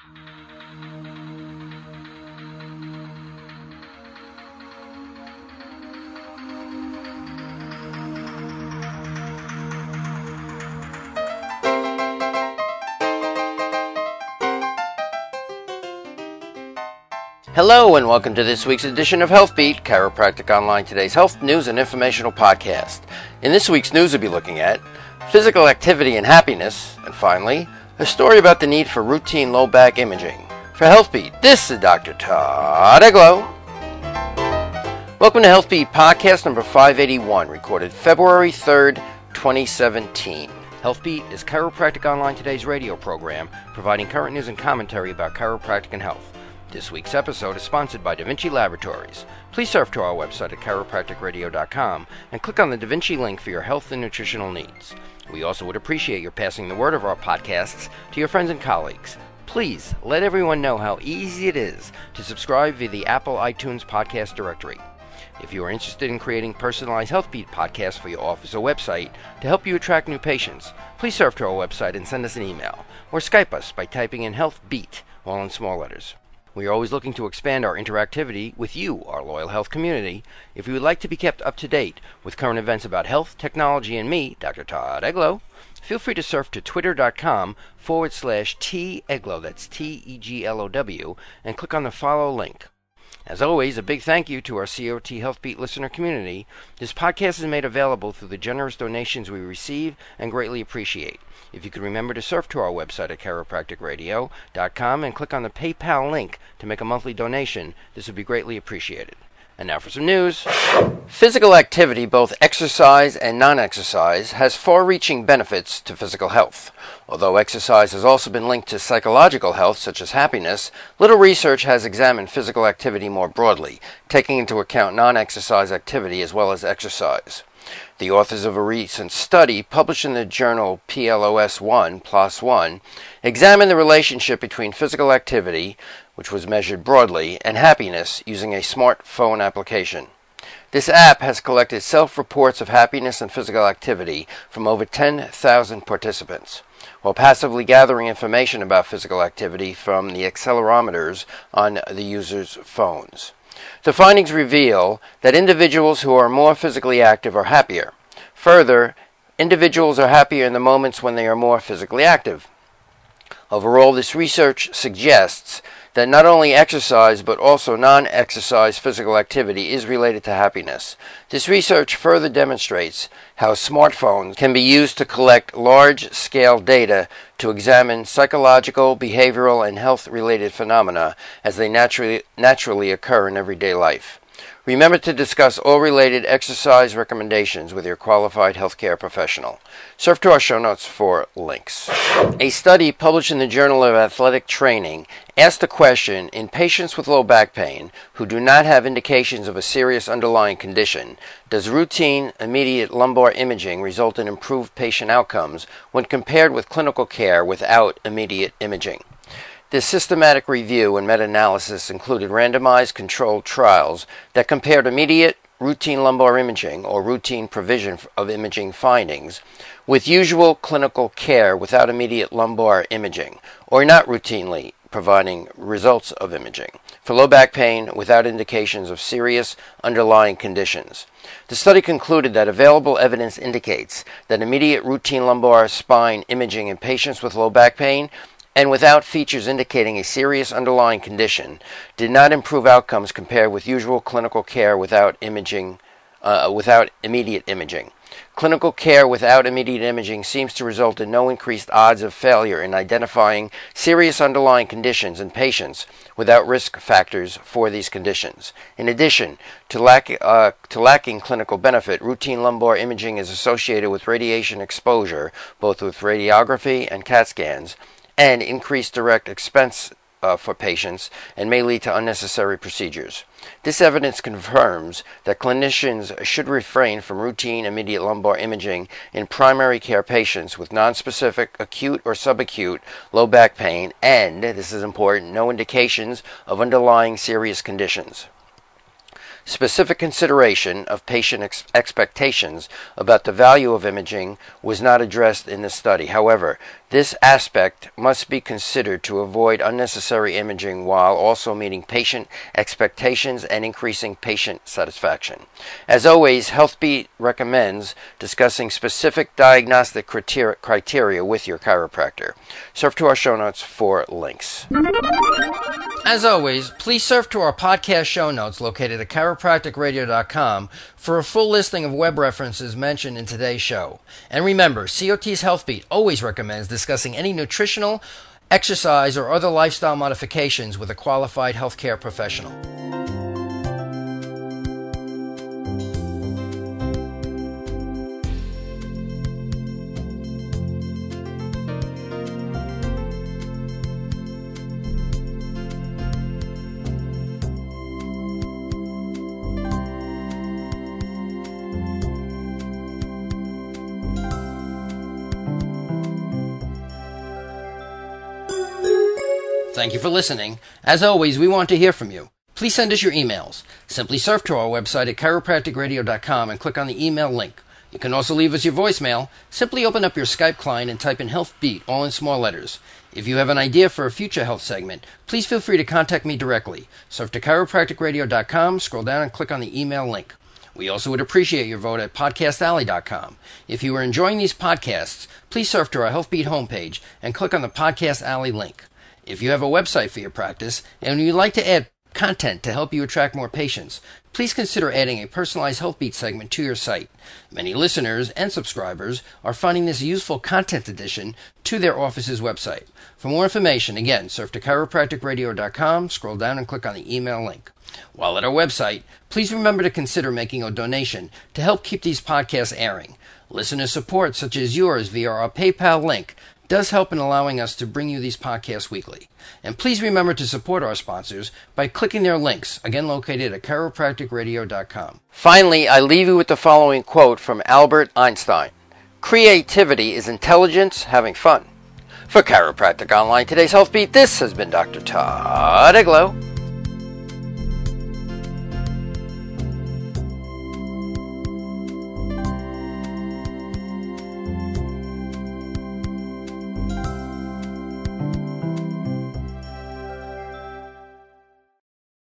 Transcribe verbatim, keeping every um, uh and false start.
Hello and welcome to this week's edition of HealthBeat, Chiropractic Online Today's health, news, and informational podcast. In this week's news, we'll be looking at physical activity and happiness, and finally, a story about the need for routine low back imaging. For HealthBeat, this is Doctor Todd Eglow. Welcome to HealthBeat Podcast number five eighty-one, recorded February third, twenty seventeen. HealthBeat is Chiropractic Online Today's radio program, providing current news and commentary about chiropractic and health. This week's episode is sponsored by Da Vinci Laboratories. Please surf to our website at chiropractic radio dot com and click on the Da Vinci link for your health and nutritional needs. We also would appreciate your passing the word of our podcasts to your friends and colleagues. Please let everyone know how easy it is to subscribe via the Apple iTunes podcast directory. If you are interested in creating personalized HealthBeat podcasts for your office or website to help you attract new patients, please surf to our website and send us an email, or Skype us by typing in HealthBeat, all in small letters. We are always looking to expand our interactivity with you, our loyal health community. If you would like to be kept up to date with current events about health, technology, and me, Doctor Todd Eglow, feel free to surf to twitter.com forward slash T-Eglow, that's T E G L O W, and click on the follow link. As always, a big thank you to our C O T HealthBeat listener community. This podcast is made available through the generous donations we receive and greatly appreciate. If you could remember to surf to our website at chiropractic radio dot com and click on the PayPal link to make a monthly donation, this would be greatly appreciated. And now for some news. Physical activity, both exercise and non-exercise, has far-reaching benefits to physical health. Although exercise has also been linked to psychological health, such as happiness, little research has examined physical activity more broadly, taking into account non-exercise activity as well as exercise. The authors of a recent study published in the journal P L O S one, P L O S one, examined the relationship between physical activity, which was measured broadly, and happiness using a smartphone application. This app has collected self-reports of happiness and physical activity from over ten thousand participants, while passively gathering information about physical activity from the accelerometers on the users' phones. The findings reveal that individuals who are more physically active are happier. Further, individuals are happier in the moments when they are more physically active. Overall, this research suggests that not only exercise but also non-exercise physical activity is related to happiness. This research further demonstrates how smartphones can be used to collect large-scale data to examine psychological, behavioral, and health-related phenomena as they naturally, naturally occur in everyday life. Remember to discuss all related exercise recommendations with your qualified healthcare professional. Surf to our show notes for links. A study published in the Journal of Athletic Training asked the question, in patients with low back pain who do not have indications of a serious underlying condition, does routine immediate lumbar imaging result in improved patient outcomes when compared with clinical care without immediate imaging? This systematic review and meta-analysis included randomized controlled trials that compared immediate routine lumbar imaging or routine provision of imaging findings with usual clinical care without immediate lumbar imaging or not routinely providing results of imaging for low back pain without indications of serious underlying conditions. The study concluded that available evidence indicates that immediate routine lumbar spine imaging in patients with low back pain and without features indicating a serious underlying condition, did not improve outcomes compared with usual clinical care without imaging, uh, without immediate imaging. Clinical care without immediate imaging seems to result in no increased odds of failure in identifying serious underlying conditions in patients without risk factors for these conditions. In addition to, lack, uh, to lacking clinical benefit, routine lumbar imaging is associated with radiation exposure, both with radiography and CAT scans, and increased direct expense uh, for patients and may lead to unnecessary procedures. This evidence confirms that clinicians should refrain from routine immediate lumbar imaging in primary care patients with nonspecific acute or subacute low back pain and, this is important, no indications of underlying serious conditions. Specific consideration of patient ex- expectations about the value of imaging was not addressed in this study. However, This aspect must be considered to avoid unnecessary imaging while also meeting patient expectations and increasing patient satisfaction. As always, HealthBeat recommends discussing specific diagnostic criteria with your chiropractor. Surf to our show notes for links. As always, please surf to our podcast show notes located at chiropractic radio dot com for a full listing of web references mentioned in today's show. And remember, C O T's HealthBeat always recommends discussing any nutritional, exercise, or other lifestyle modifications with a qualified healthcare professional. Thank you for listening. As always, we want to hear from you. Please send us your emails. Simply surf to our website at chiropractic radio dot com and click on the email link. You can also leave us your voicemail. Simply open up your Skype client and type in HealthBeat, all in small letters. If you have an idea for a future health segment, please feel free to contact me directly. Surf to chiropractic radio dot com, scroll down and click on the email link. We also would appreciate your vote at podcast alley dot com. If you are enjoying these podcasts, please surf to our HealthBeat homepage and click on the Podcast Alley link. If you have a website for your practice and you'd like to add content to help you attract more patients, please consider adding a personalized HealthBeat segment to your site. Many listeners and subscribers are finding this useful content addition to their office's website. For more information, again, surf to chiropractic radio dot com, scroll down and click on the email link. While at our website, please remember to consider making a donation to help keep these podcasts airing. Listener support, such as yours via our PayPal link, does help in allowing us to bring you these podcasts weekly. And please remember to support our sponsors by clicking their links, again located at chiropractic radio dot com. Finally, I leave you with the following quote from Albert Einstein. Creativity is intelligence having fun. For Chiropractic Online, today's HealthBeat, this has been Doctor Todd Eglow.